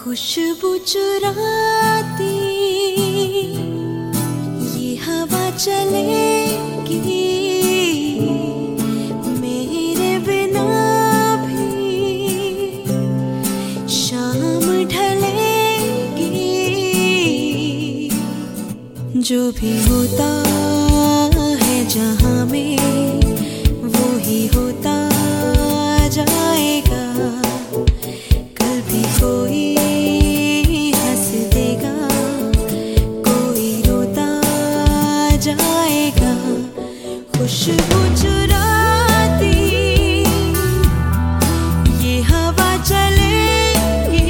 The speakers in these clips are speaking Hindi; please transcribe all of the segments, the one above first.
खुशबू चुराती ये हवा चलेगी मेरे बिना भी। शाम ढलेगी जो भी होता है जहां में वो ही होता जाएगा। कल भी कोई हंस देगा, कोई रोता जाएगा। खुशबू चुराती ये हवा चलेगी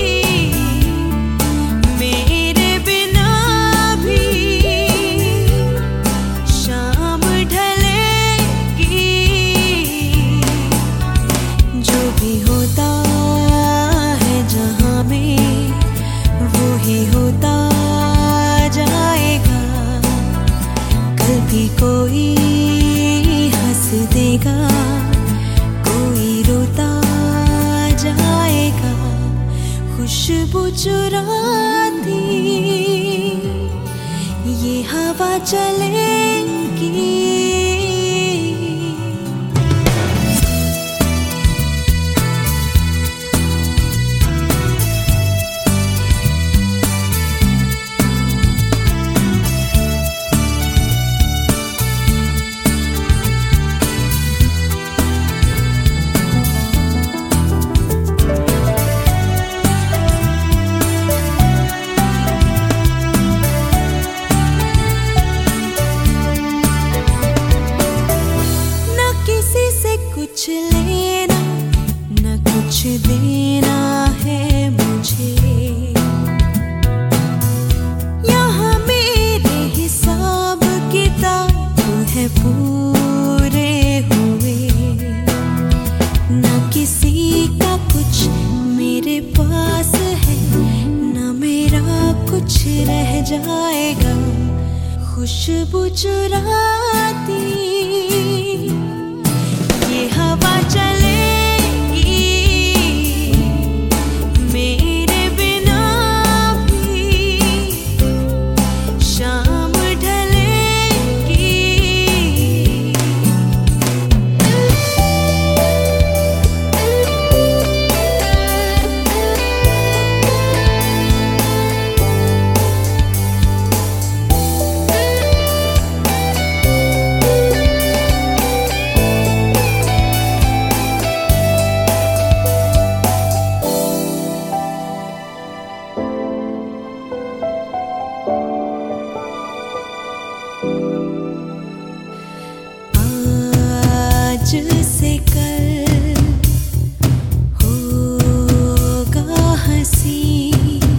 मेरे बिना भी। शाम ढलेगी जो भी होता जहां में वो ही होता जाएगा। कल भी कोई हंस देगा, कोई रोता जाएगा। खुशबू चुराती ये हवा चलेगी। कुछ लेना न कुछ देना है मुझे। यहाँ मेरे हिसाब किताब है पूरे हुए। न किसी का कुछ मेरे पास है, न मेरा कुछ रह जाएगा। खुशबू चुराती ये हवा चलेगी मेरे बिना भी। शाम ढलेगी से कल होगा हंसी।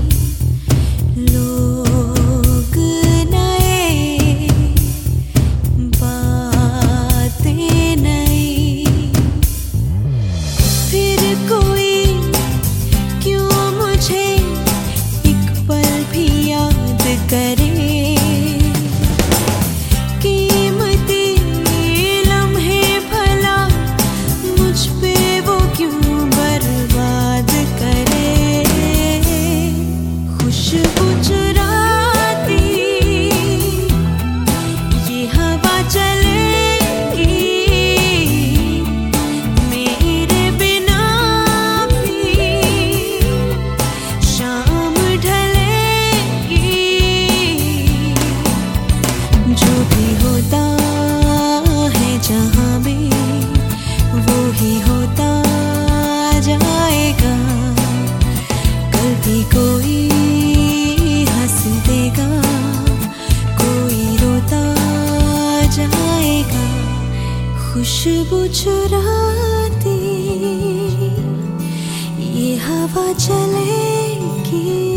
लोग नए, बातें नई। फिर कोई क्यों मुझे एक पल भी याद करे। खुशबू चुराती ये हवा चलेगी मेरे बिना भी। शाम ढलेगी जो भी होता है जहां में वो ही होता जाएगा। कल भी कोई हंस देगा, कोई रोता जाएगा। खुशबू चुराती ये हवा चलेगी।